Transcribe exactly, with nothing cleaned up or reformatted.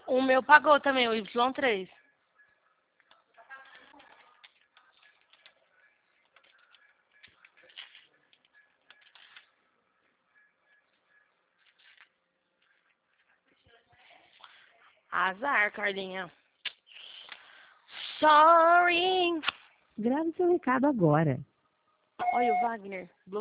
O meu pagou também, o Y três. Azar, Carlinha. Sorry. Grave seu recado agora. Olha o Wagner.